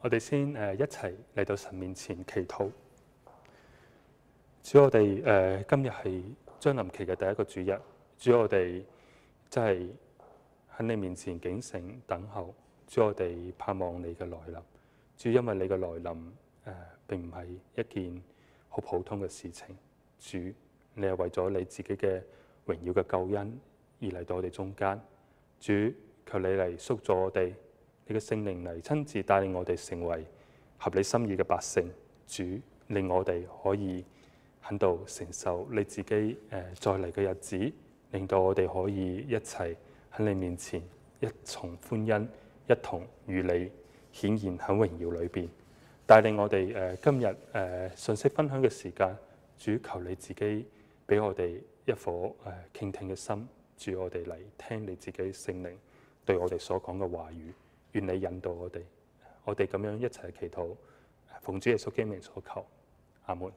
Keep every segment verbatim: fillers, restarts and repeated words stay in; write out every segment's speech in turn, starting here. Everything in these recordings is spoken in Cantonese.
我哋先誒一齊嚟到神面前祈禱。主，我哋誒今日係將臨期嘅第一個主日，主，我哋真係喺你面前警醒等候。主，我哋盼望你嘅來臨。主，因為你嘅來臨誒、呃、並唔係一件好普通嘅事情。主，你係為咗你自己嘅榮耀嘅救恩而嚟到我哋中間。主，求你嚟塑造我哋，你嘅聖靈嚟親自帶領我哋成為合你心意嘅百姓。主，令我哋可以喺度承受你自己誒、呃、再嚟嘅日子，令到我哋可以一齊喺你面前一重歡欣，一同與你顯現喺榮耀裏邊。帶領我哋誒、呃、今日誒、呃、信息分享嘅時間，主，求你自己俾我哋一顆誒傾聽嘅心。主，我哋嚟聽你自己聖靈對我哋所講嘅話語，願你引導我哋，我哋咁樣一齊祈禱，奉主耶穌基督名所求，阿門。誒、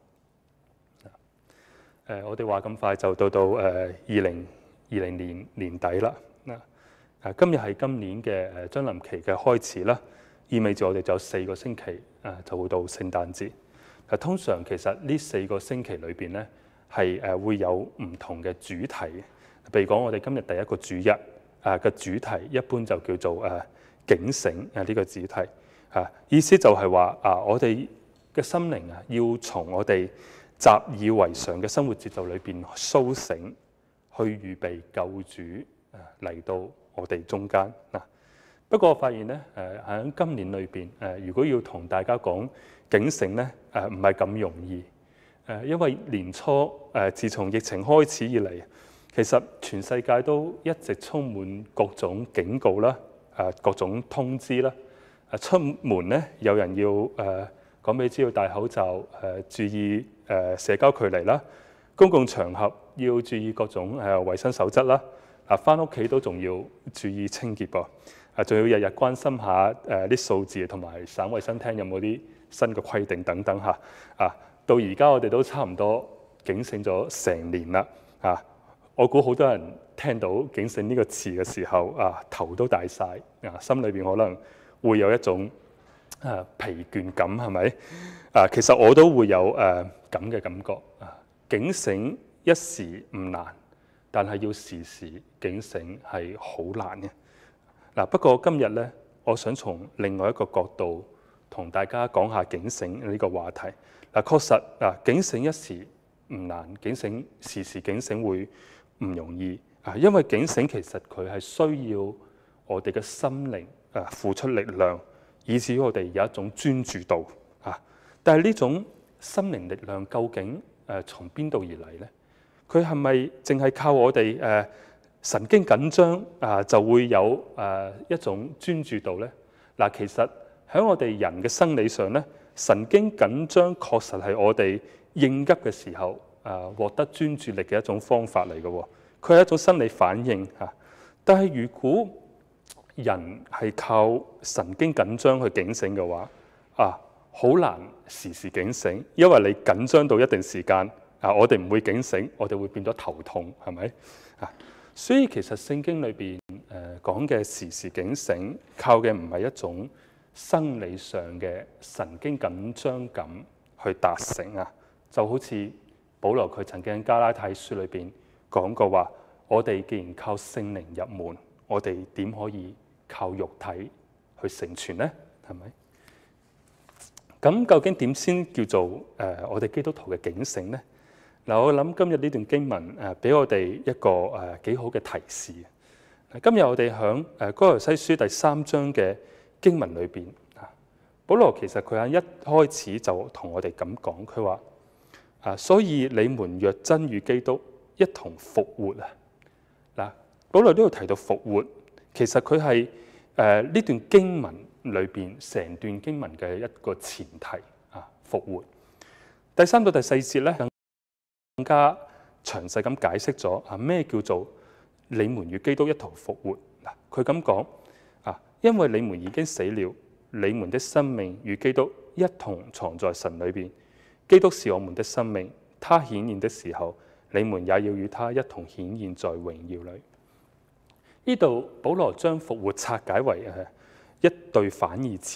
呃，我哋話咁快就到到誒二零二零年年底啦。嗱、呃，誒今日係今年嘅誒將臨期嘅開始啦，意味住我哋就有四個星期誒、呃、就會到聖誕節。嗱，通常其實呢四個星期裏邊咧係誒會有唔同嘅主題。譬如講，我哋今日第一個主日啊嘅主題一般就叫做誒、啊、警醒啊呢個主題啊，意思就係話啊，我哋嘅心靈啊要從我哋習以為常嘅生活節奏裏邊甦醒，去預備救主誒嚟到我哋中間嗱。不過我發現咧誒喺今年裏邊誒，如果要同大家講警醒咧誒，唔係咁容易誒，因為年初誒自從疫情開始以嚟，其實全世界都一直充滿各種警告啦，誒各種通知啦。誒出門咧，有人要誒講俾知要戴口罩，誒注意誒社交距離啦。公共場合要注意各種誒衞生守則啦。啊，返屋企都仲要注意清潔噃。啊，仲要日日關心下誒啲數字同埋省衞生廳有冇啲新嘅規定等等嚇。啊，到而家我哋都差唔多警醒咗成年啦。啊！我估好多人聽到警醒呢個詞嘅時候，啊頭都大晒，啊心裏邊可能會有一種啊疲倦感，係咪？啊，其實我都會有誒咁嘅感覺。啊，警醒一時唔難，但係要時時警醒係好難嘅。嗱、啊，不過今日咧，我想從另外一個角度同大家講下警醒呢個話題。嗱、啊，確實啊，警醒一時唔難，警醒時時警醒會唔容易啊，因為警醒其實佢係需要我哋嘅心靈啊付出力量，以至於我哋有一種專注度啊。但係呢種心靈力量究竟誒從邊度而嚟呢？佢係咪淨係靠我哋誒、啊、神經緊張啊就會有誒、啊、一種專注度呢？嗱、啊，其實喺我哋人嘅生理上咧，神經緊張確實係我哋應急嘅時候誒獲得專注力嘅一種方法嚟嘅喎，佢係一種生理反應嚇。但係如果人係靠神經緊張去警醒嘅話，啊，好難時時警醒，因為你緊張到一定時間啊，我哋唔會警醒，我哋會變咗頭痛，係咪啊？所以其實聖經裏邊誒講嘅時時警醒，靠嘅唔係一種生理上嘅神經緊張感去達成啊，就好似保羅佢曾經喺加拉太書裏邊講過話，我哋既然靠聖靈入門，我哋點可以靠肉體去成全呢？係咪？咁究竟點先叫做誒、呃、我哋基督徒嘅警醒呢？嗱，我諗今日呢段經文誒俾、呃、我哋一個誒幾、呃、好嘅提示。今日我哋響誒哥羅西書第三章嘅經文裏邊啊，保羅其實佢喺一開始就同我哋咁講，佢話啊，所以你們若真與基督一同復活啊，嗱，保羅呢度提到復活，其實佢係誒呢段經文裏邊成段經文嘅一個前提啊，復活。第三到第四節咧，更加詳細咁解釋咗啊咩叫做你們與基督一同復活。嗱，佢咁講啊，因為你們已經死了，你們的生命與基督一同藏在神裏邊。基督是我們的生命，他顯現的時候，你們也要與他一同顯現在榮耀裏。呢度保羅將復活拆解為誒一對反義詞，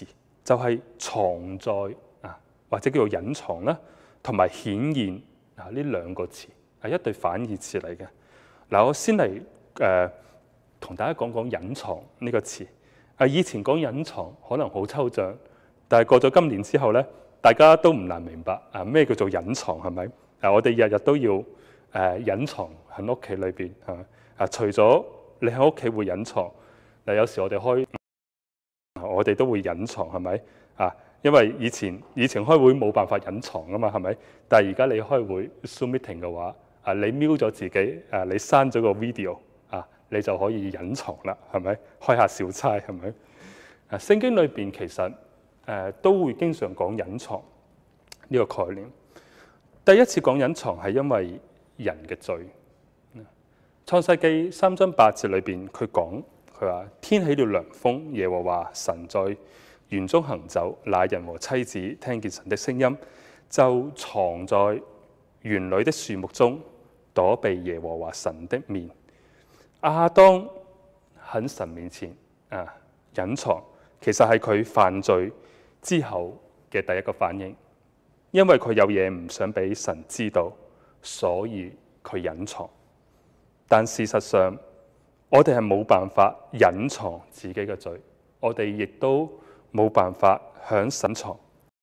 就係藏在啊，或者叫做隱藏啦，同埋顯現啊呢兩個詞係一對反義詞嚟嘅。嗱，我先嚟誒同大家講講隱藏呢個詞。啊，以前講隱藏可能好抽象，但係過咗今年之後咧，大家都唔難明白啊咩叫做隱藏係咪？啊，我哋日日都要誒、呃、隱藏喺屋企裏邊係咪？啊，除咗你喺屋企會隱藏，嗱有時我哋開，我哋都會隱藏係咪？啊，因為以前以前開會冇辦法隱藏啊嘛係咪？但係而家你開會 Zoom meeting 嘅話，啊你瞄咗自己，啊你刪咗個 video。你就可以隱藏啦，係咪？開下小差係咪？啊，聖經裏邊其實誒、呃、都會經常講隱藏呢個概念。第一次講隱藏係因為人嘅罪。創世記三章八節裏邊佢講，佢話天起了涼風，耶和華神在園中行走，那人和妻子聽見神的聲音，就藏在園裏的樹木中，躲避耶和華神的面。亞當喺神面前啊隱藏，其實係佢犯罪之後嘅第一個反應，因為佢有嘢唔想俾神知道，所以佢隱藏。但事實上，我哋係冇辦法隱藏自己嘅罪，我哋亦都冇辦法向神藏。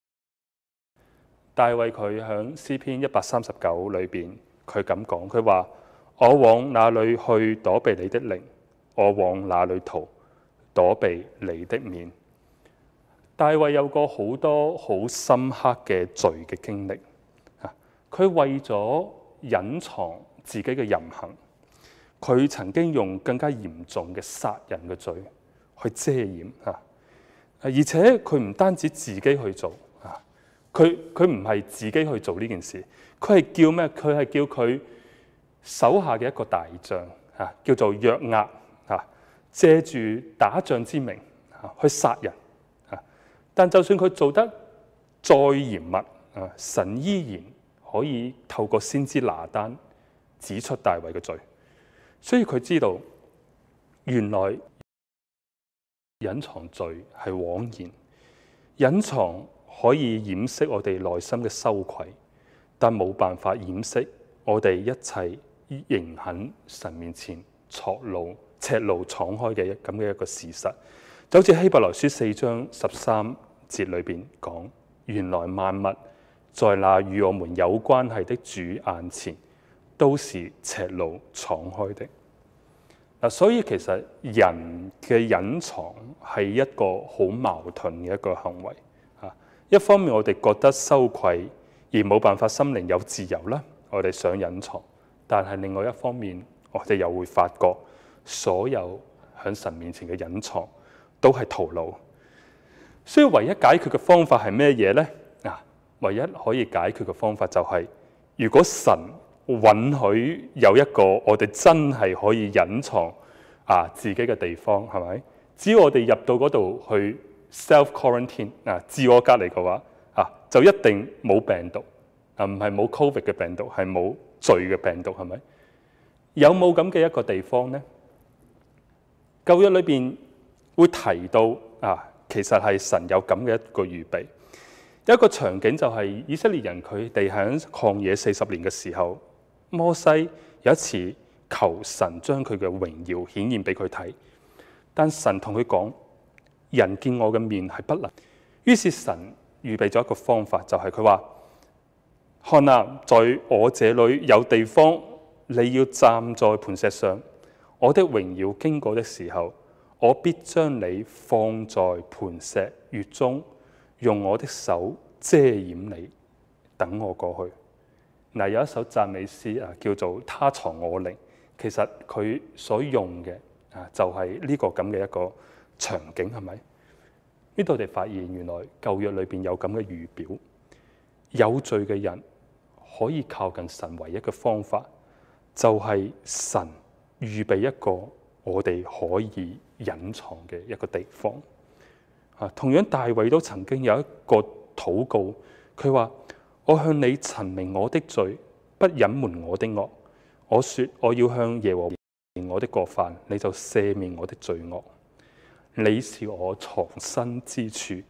大衛佢喺詩篇一百三十九裏邊，佢咁講，佢話：我往哪裏去躲避你的靈？我往哪裏逃躲避你的面？大衛有個好多好深刻嘅罪嘅經歷啊！佢為咗隱藏自己嘅淫行，佢曾經用更加嚴重嘅殺人嘅罪去遮掩啊！而且佢唔單止自己去做啊，佢佢唔係自己去做呢件事，佢係叫咩？佢係叫佢手下嘅一個大將啊，叫做約押啊，借住打仗之名啊去殺人啊。但就算佢做得再嚴密啊，神依然可以透過先知拿單指出大衛嘅罪。所以佢知道原來隱藏罪係枉然，隱藏可以掩飾我哋內心嘅羞愧，但冇辦法掩飾我哋一切仍喺神面前赤露赤露敞開嘅咁嘅一個事實。就好似希伯來書四章十三節裏邊講，原來萬物在那與我們有關係的主眼前都是赤露敞開的。嗱，所以其實人嘅隱藏係一個好矛盾嘅一個行為啊。一方面我哋覺得羞愧而冇辦法心靈有自由啦，我哋想隱藏。但係另外一方面，我哋又會發覺，所有喺神面前嘅隱藏都係徒勞。所以唯一解決嘅方法係咩嘢呢？啊，唯一可以解決嘅方法就係、是，如果神允許有一個我哋真係可以隱藏啊自己嘅地方，係咪？只要我哋入到嗰度去 self quarantine 啊，自我隔離嘅話，啊就一定冇病毒啊，唔係冇 covid 嘅病毒，係冇罪嘅病毒，係咪？有冇咁嘅一個地方呢？舊約裏邊會提到啊，其實係神有咁嘅一個預備。有一個場景就係以色列人佢哋喺曠野四十年嘅時候，摩西有一次求神將佢嘅榮耀顯現俾佢睇，但神同佢講：人見我嘅面係不能。於是神預備咗一個方法，就係佢話：看啊，在我這裏有地方，你要站在磐石上，我的榮耀經過的時候，我必將你放在磐石穴中，用我的手遮掩你，等我過去。嗱，有一首讚美詩啊，叫做《他藏我靈》，其實佢所用嘅啊，就係呢個咁嘅一個場景，係咪？呢度我哋發現原來舊約裏邊有咁嘅預表，有罪嘅人可以靠近神唯一嘅方法，就係神預備一個我哋可以隱藏嘅一個地方。啊，同樣大衛都曾經有一個禱告，佢話：我向你陳明我的罪，不隱瞞我的惡。我說我要向耶和華我的過犯，你就赦免我的罪惡。你是我藏身之處，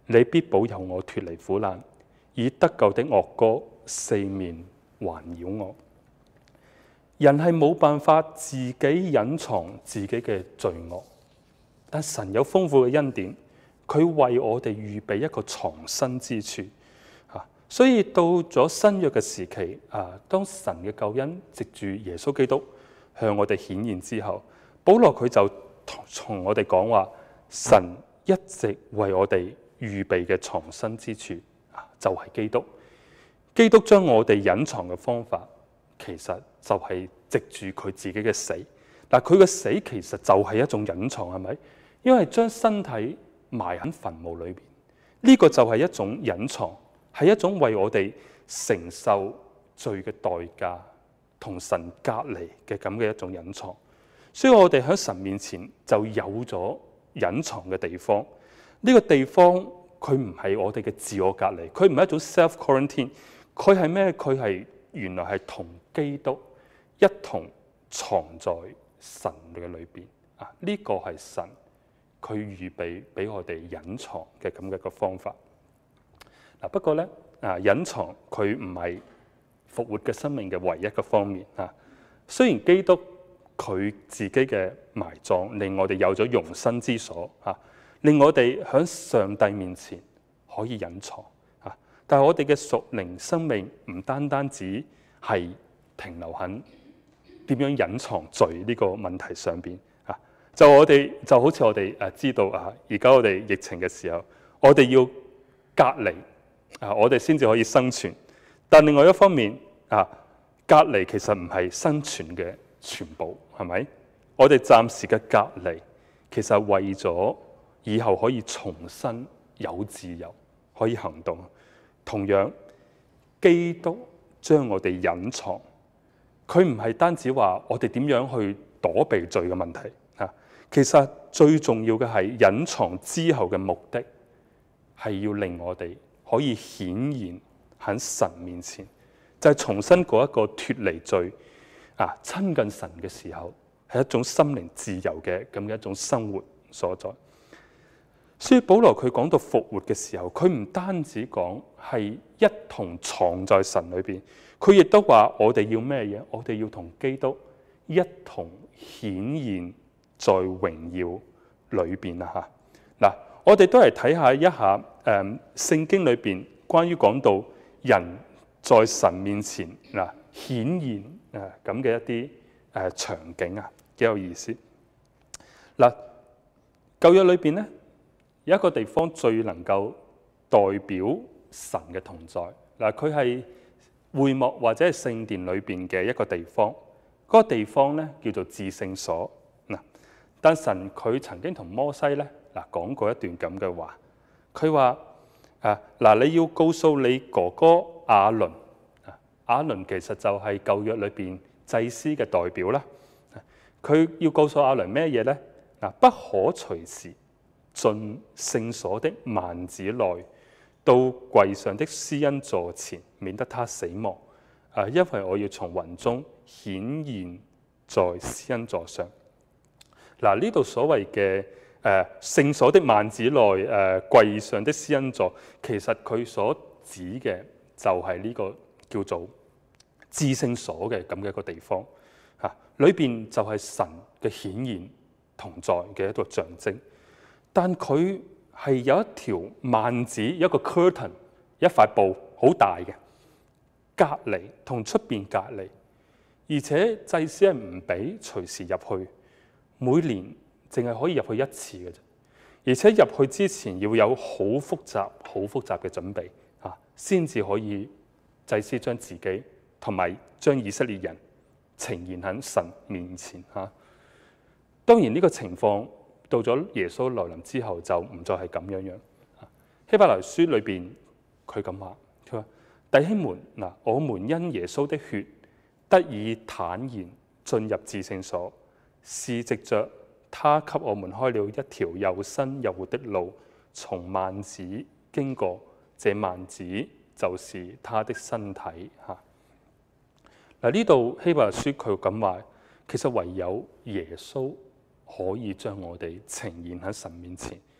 你必保佑我脫離苦難，以得救的樂歌四面環繞我。人係冇辦法自己隱藏自己嘅罪惡，但神有豐富嘅恩典，佢為我哋預備一個藏身之處。所以到咗新約嘅時期，啊，當神嘅救恩藉住耶穌基督向我哋顯現之後，保羅佢就從我哋講話，神一直為我哋預備嘅藏身之處，啊，就係基督。基督將我哋隱藏嘅方法，其實就係藉住佢自己嘅死。嗱，佢嘅死其實就係一種隱藏，係咪？因為將身體埋喺墳墓裏邊，呢個就係一種隱藏。係一種為我哋承受罪嘅代價同神隔離嘅咁嘅一種隱藏，所以我哋喺神面前就有咗隱藏嘅地方。呢個地方佢唔係我哋嘅自我隔離，佢唔係一種 self quarantine， 佢係咩？佢係原來係同基督一同藏在神嘅裏邊啊！呢個係神佢預備俾我哋隱藏嘅咁嘅一個方法。不過咧，啊，隱藏佢唔係復活嘅生命嘅唯一嘅方面啊。雖然基督佢自己嘅埋葬令我哋有咗容身之所啊，令我哋喺上帝面前可以隱藏啊，但係我哋嘅屬靈生命唔單單只係停留喺點樣隱藏罪呢個問題上邊啊。就我哋就好似我哋誒知道啊，而家我哋疫情嘅時候，我哋要隔離。啊！我哋先至可以生存，但另外一方面啊，隔離其實唔係生存嘅全部，係咪？我哋暫時嘅隔離，其實係為咗以後可以重新有自由，可以行動。同樣，基督將我哋隱藏，佢唔係單止話我哋點樣去躲避罪嘅問題啊，其實最重要嘅係隱藏之後嘅目的，係要令我哋可以顯現喺神面前，就係、是、重新過一個脫離罪啊、親近神嘅時候，係一種心靈自由嘅咁嘅一種生活所在。所以保羅佢講到復活嘅時候，佢唔單止講係一同藏在神裏邊，佢亦都話我哋要咩嘢？我哋要同基督一同顯現在榮耀裏邊啊！吓嗱。我哋都嚟睇下一下誒、嗯、聖經裏邊關於講到人在神面前嗱顯現誒咁嘅一啲誒、呃、場景啊，幾有意思。嗱，舊約裏邊咧有一個地方最能夠代表神嘅同在嗱，佢係會幕或者係聖殿裏邊嘅一個地方，嗰、那個地方咧叫做至聖所嗱。但神佢曾經同摩西咧。嗱，講過一段咁嘅話，佢話啊嗱，你要告訴你哥哥亞倫啊，亞倫其實就係舊約裏邊祭司嘅代表啦。佢要告訴亞倫咩嘢咧？嗱，不可隨時進聖所的幔子內，到櫃上的施恩座前，免得他死亡。啊，因為我要從雲中顯現在施恩座上。嗱，呢度所謂嘅誒聖所的幔子內，誒、呃、櫃上的施恩座，其實佢所指嘅就係呢個叫做至聖所嘅咁嘅一個地方嚇，裏、啊、邊就係神嘅顯現同在嘅一個象徵。但佢係有一條幔子，一個 curtain， 一塊布好大嘅隔離，同出邊隔離，而且祭司係唔俾隨時入去，每年淨係可以入去一次嘅啫，而且入去之前要有好複雜、好複雜嘅準備啊，先至可以祭司將自己同埋將以色列人呈現喺神面前嚇。當然呢個情況到咗耶穌來臨之後就唔再係咁樣樣。希伯來書裏邊佢咁話，佢話弟兄們嗱，我們因耶穌的血得以坦然進入至聖所，是藉着他給我們開了一條又新又活的路，從幔子經過，這幔子就是他的身體嚇。嗱，呢度希伯來書佢咁話，其實唯有耶穌可以將我哋呈現喺神面前。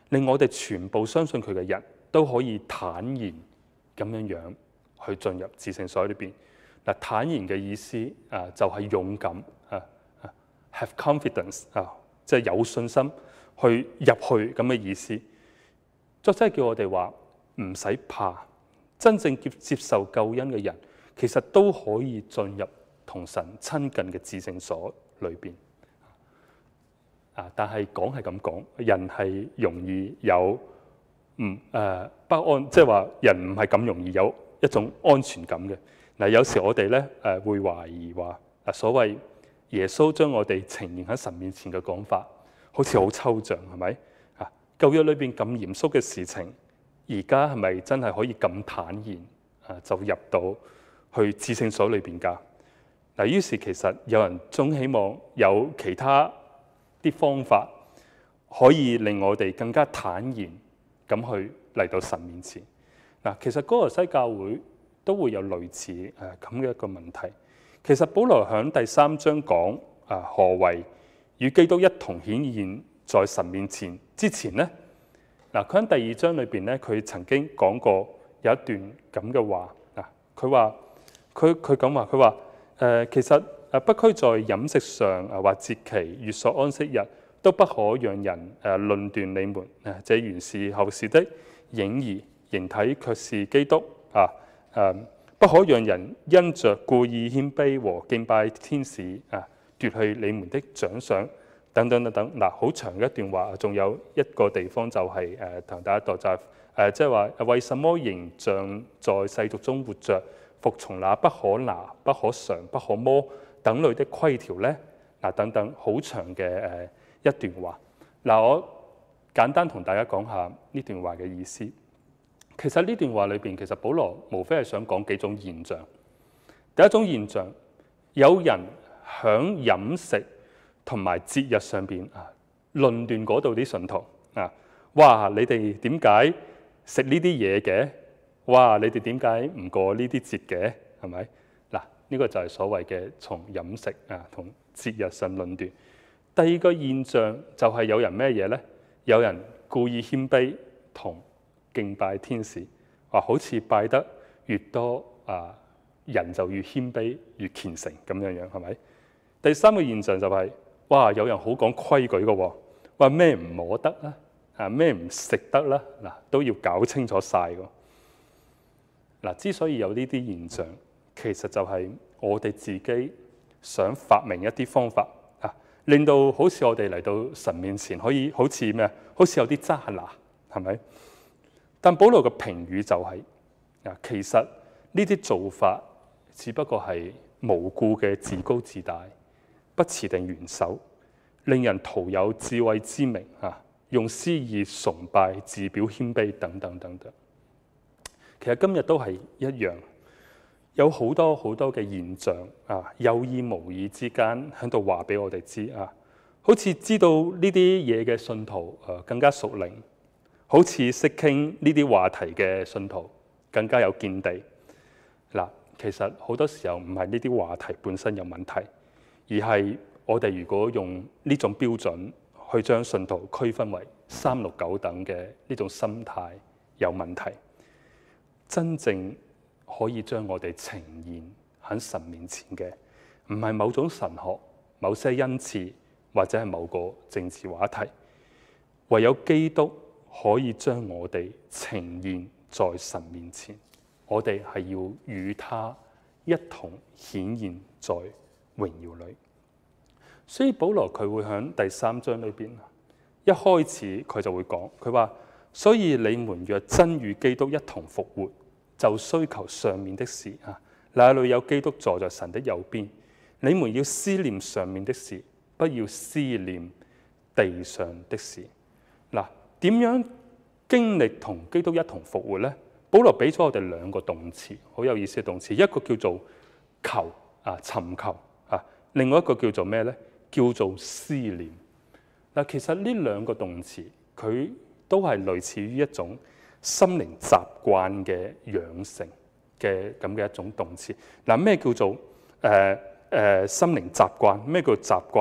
令我哋全部相信佢嘅人都可以坦然咁樣樣去進入至聖所裏邊。嗱，坦然嘅意思啊，就係勇敢啊啊 ，have confidence 啊，即係有信心去入去咁嘅意思。作者叫我哋話唔使怕，真正接接受救恩嘅人，其實都可以進入同神親近嘅至聖所裏邊。啊，但係講係咁講，人係容易有唔誒、呃、不安，即係話人唔係咁容易有一種安全感嘅。嗱、呃，有時我哋咧誒會懷疑話，啊所謂耶穌將我哋呈現喺神面前嘅講法，好似好抽象，係咪？啊，舊約裏邊咁嚴肅嘅事情，而家係咪真係可以咁坦然啊就入到去至聖所裏邊㗎？嗱，於是其實有人總希望有其他啲方法可以令我哋更加坦然咁去嚟到神面前。嗱，其實哥羅西教會都會有類似誒咁嘅一個問題。其實保羅喺第三章講啊何為與基督一同顯現在神面前之前咧，嗱佢喺第二章裏邊咧，佢曾經講過有一段咁嘅話。嗱，佢話佢佢咁話，佢話誒其實誒不拘在飲食上啊或節期、月朔、安息日，都不可讓人誒論斷你們。誒這原是後事的影兒，形體卻是基督啊！誒不可讓人因着故意謙卑和敬拜天使啊，奪去你們的獎賞等等等等。嗱，好長嘅一段話，仲有一個地方就係誒同大家讀就係誒，即係話為什麼仍像在世俗中活着，服從那不可拿、不可嘗、不可摸等類的規條咧？嗱，等等好長嘅誒一段話。嗱，我簡單同大家講下呢段話嘅意思。其實呢段話裏邊，其實保羅無非係想講幾種現象。第一種現象，有人響飲食同埋節日上邊啊，論斷嗰度啲信徒啊，哇！你哋點解食呢啲嘢嘅？哇！你哋點解唔過呢啲節嘅？係咪？嗱，呢個就係所謂嘅從飲食啊同節日上論斷。第二個現象就係有人咩嘢咧？有人故意謙卑同敬拜天使，話好似拜得越多啊，人就越謙卑越虔誠咁樣樣，係咪？第三個現象就係、是，哇！有人好講規矩嘅喎，話咩唔摸得啦，啊咩唔食得啦，嗱都要搞清楚晒㗎。嗱，之所以有呢啲現象，其實就係我哋自己想發明一啲方法啊，令到好似我哋嚟到神面前可以好似咩啊，好似有啲揸拿，係咪？但保羅嘅評語就係、是、啊，其實呢啲做法只不過係無故嘅自高自大、不持定元首，令人徒有智慧之名啊，用私意崇拜、自表謙卑等等等等。其實今日都係一樣，有好多好多嘅現象啊，有意無意之間喺度話俾我哋知啊，好似知道呢啲嘢嘅信徒誒更加屬靈。好似識傾呢啲話題嘅信徒更加有見地。嗱，其實好多時候唔係呢啲話題本身有問題，而係我哋如果用呢種標準去將信徒區分為三六九等嘅呢種心態有問題。真正可以將我哋呈現喺神面前嘅，唔係某種神學、某些恩賜或者係某個政治話題，唯有基督可以將我哋呈現在神面前，我哋係要與他一同顯現在榮耀裏。所以保羅佢會喺第三章裏邊一開始佢就會講，佢話：所以你們若真與基督一同復活，就需求上面的事啊，那裏有基督坐在神的右邊。你們要思念上面的事，不要思念地上的事。嗱。點樣經歷同基督一同復活呢？保羅俾咗我哋兩個動詞，好有意思嘅動詞，一個叫做求啊，尋求啊，另外一個叫做咩呢？叫做思念。嗱，其實呢兩個動詞佢都係類似於一種心靈習慣嘅養成嘅咁嘅一種動詞。嗱，咩叫做誒誒、呃呃、心靈習慣？咩叫習慣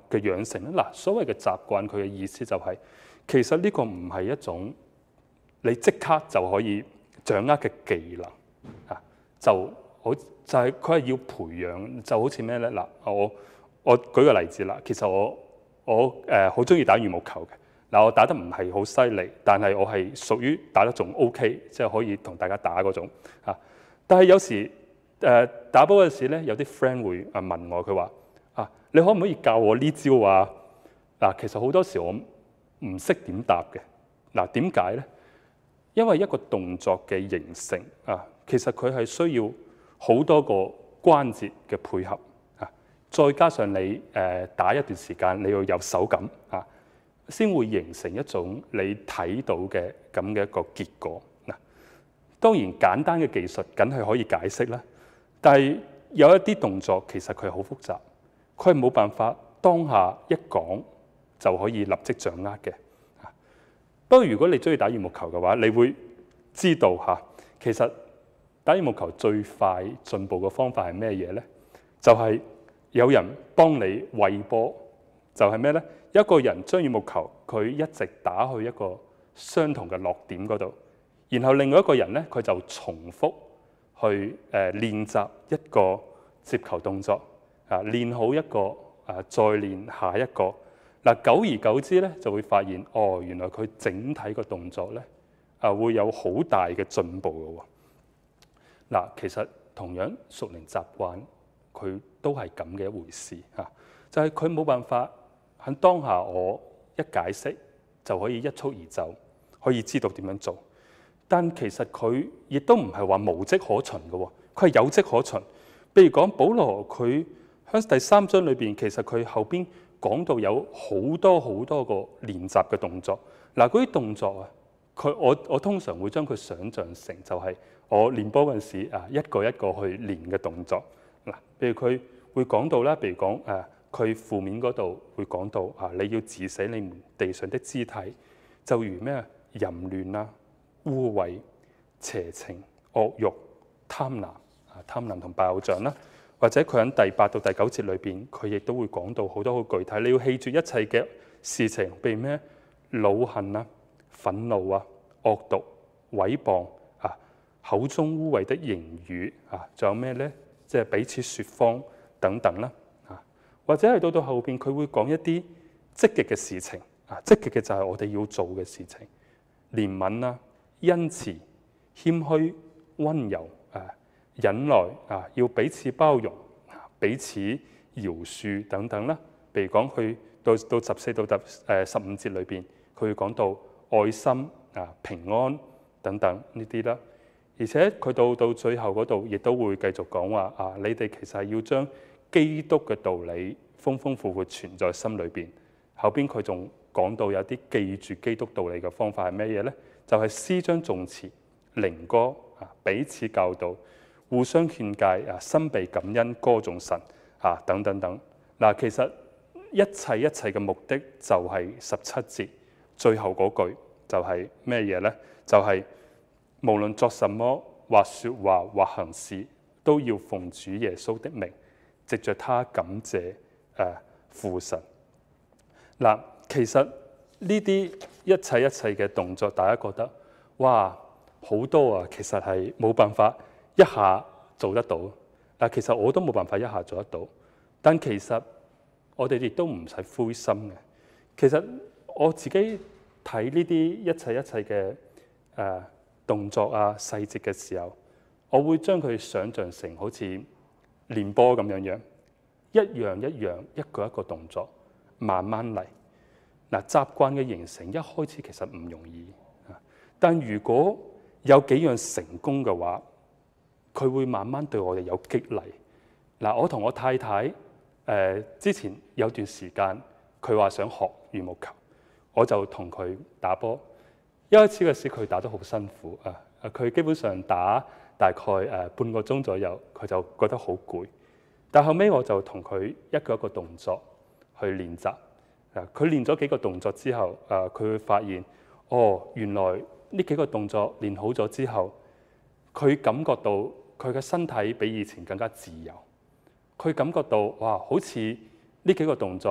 嘅養成咧？嗱，所謂嘅習慣，佢嘅意思就係、是、其實呢個唔係一種你即刻就可以掌握嘅技能啊，就好就係佢係要培養，就好似咩咧？嗱，我我舉個例子啦，其實我我誒好中意打羽毛球嘅。嗱，我打得唔係好犀利，但係我係屬於打得仲 OK，即係可以同大家打嗰種啊。但係有時誒、呃、打波嗰陣時咧，有啲 friend 會誒問我，佢話啊，你可唔可以教我呢招啊？嗱、啊，其實好多時我唔識點答嘅。嗱、啊，點解咧？因為一個動作嘅形成啊，其實佢係需要好多個關節嘅配合啊，再加上你誒、呃、打一段時間，你要有手感啊，先會形成一種你睇到嘅咁嘅一個結果嗱。當然簡單嘅技術梗係可以解釋啦，但係有一啲動作其實佢係好複雜，佢係冇辦法當下一講就可以立即掌握嘅。不過如果你中意打羽毛球嘅話，你會知道嚇，其實打羽毛球最快進步嘅方法係咩嘢咧？就係、是、有人幫你餵波，就係咩咧？一個人將羽毛球佢一直打去一個相同嘅落點嗰度，然後另外一個人咧佢就重複去誒、呃、練習一個接球動作啊，練好一個啊，再練下一個。嗱，久而久之咧就會發現，哦，原來佢整體個動作咧啊會有好大嘅進步嘅喎。嗱，其實同樣屬靈習慣佢都係咁嘅一回事嚇，就係佢冇辦法喺當下我一解釋就可以一蹴而就，可以知道點樣做。但其實佢亦都唔係話無跡可循嘅喎，佢係有跡可循。譬如講保羅佢喺第三章裏邊，其實佢後邊講到有好多好多個練習嘅動作。嗱，嗰啲動作啊，佢我我通常會將佢想像成就係我練波嗰陣時啊，一個一個去練嘅動作。嗱，譬如佢會講到啦，譬如講誒，佢負面嗰度會講到啊，你要治死你們地上的肢體，就如咩啊，淫亂啊、污穢、邪情、惡慾、貪婪啊，貪婪同拜偶像啦。或者佢喺第八到第九節裏邊，佢亦都會講到好多好具體。你要棄絕一切嘅事情，譬如咩惱恨啊、憤怒啊、惡毒、毀謗啊、口中污穢的言語啊，仲有咩咧？即係彼此説謊等等啦。啊，或者係到到後邊，佢會講一啲積極嘅事情啊。積極嘅就係我哋要做嘅事情，憐憫啊、恩慈、謙虛、温柔啊。忍耐啊，要彼此包容、彼此饒恕等等啦。譬如講，去到到十四到十誒十五節裏邊，佢會講到愛心啊、平安等等呢啲啦。而且佢到到最後嗰度，亦都會繼續講話啊，你哋其實係要將基督嘅道理豐豐富富存在心裏邊。後邊佢仲講到有啲記住基督道理嘅方法係咩嘢咧？就係、是、詩章頌詞、靈歌啊，彼此教導。互相勸戒啊，心被感恩，歌頌神啊，等等等。嗱，其實一切一切嘅目的就係十七節最後嗰句就係咩嘢咧？就係、是、無論作什麼，或説話，或行事，都要奉主耶穌的名，藉着他感謝誒父神。嗱，其實呢啲一切一切嘅動作，大家覺得哇好多啊，其實係冇辦法一下做得到。嗱，其實我都冇辦法一下做得到，但其實我哋亦都唔使灰心嘅。其實我自己睇呢啲一切一切嘅誒、呃、動作啊細節嘅時候，我會將佢想像成好似練波咁樣樣，一樣一樣一個一個動作慢慢嚟。嗱，習慣嘅形成一開始其實唔容易，但如果有幾樣成功嘅話，佢會慢慢對我哋有激勵。嗱，我同我太太誒、呃、之前有段時間，佢話想學羽毛球，我就同佢打波。一開始嘅時佢打得好辛苦啊，佢基本上打大概誒、呃、半個鐘左右，佢就覺得好攰。但後尾我就同佢一個一個動作去練習。啊，佢練咗幾個動作之後，誒、呃、佢會發現，哦，原來呢幾個動作練好咗之後，佢感覺到佢嘅身體比以前更加自由。佢感覺到哇，好似呢幾個動作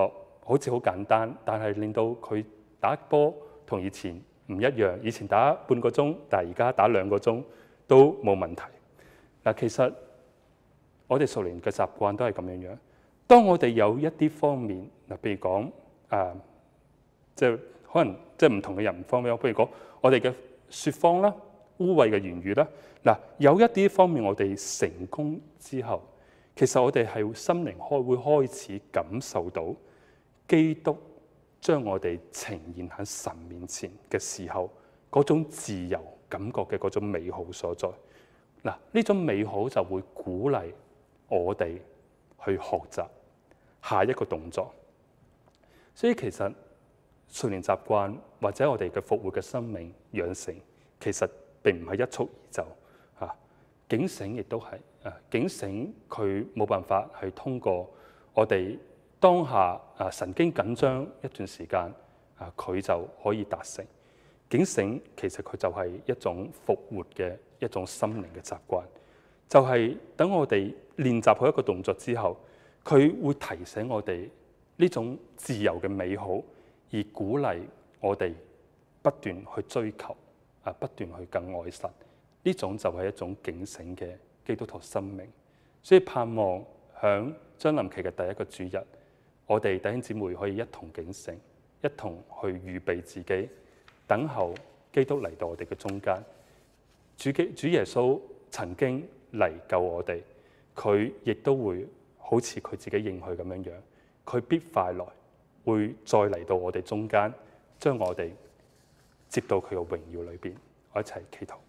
好似好簡單，但係令到佢打波同以前唔一樣。以前打半個鐘，但係而家打兩個鐘都冇問題。嗱，其實我哋屬靈嘅習慣都係咁樣樣。當我哋有一啲方面嗱，譬如講誒，即係可能即係唔同嘅人方面，譬如講我哋嘅説謊啦、污穢嘅言語啦，嗱，有一啲方面我哋成功之後，其實我哋係心靈開會開始感受到基督將我哋呈現喺神面前嘅時候，嗰種自由感覺嘅嗰種美好所在。嗱，呢種美好就會鼓勵我哋去學習下一個動作。所以其實屬靈習慣或者我哋嘅復活嘅生命養成，其實並唔係一蹴而就嚇。警醒亦都係啊，警醒佢冇辦法係通過我哋當下啊神經緊張一段時間啊，佢就可以達成。警醒其實佢就係一種復活嘅一種心靈嘅習慣，就係等我哋練習好一個動作之後，佢會提醒我哋呢種自由嘅美好，而鼓勵我哋不斷去追求啊，不斷去更愛神。呢種就係一種警醒嘅基督徒生命。所以盼望響將臨期嘅第一個主日，我哋弟兄姊妹可以一同警醒，一同去預備自己，等候基督嚟到我哋嘅中間。主基主耶穌曾經嚟救我哋，佢亦都會好似佢自己應許咁樣樣，佢必快來，會再嚟到我哋中間，將我哋接到佢嘅榮耀裏邊。我一齊祈禱。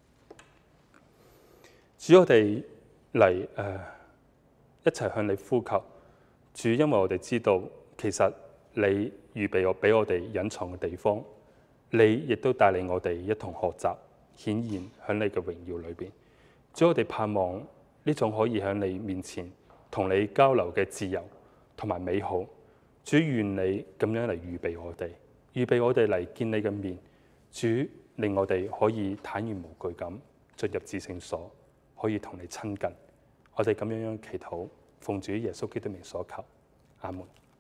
主，我哋嚟誒一齊向你呼求。主，因為我哋知道其實你預備我俾我哋隱藏嘅地方，你亦都帶領我哋一同學習顯現喺你嘅榮耀裏邊。主，我哋盼望呢種可以喺你面前同你交流嘅自由同埋美好。主，願你咁樣嚟預備我哋，預備我哋嚟見你嘅面。主，令我哋可以坦然無懼咁進入至聖所，可以同你親近。我哋咁樣樣祈禱，奉主耶穌基督名所求，阿門。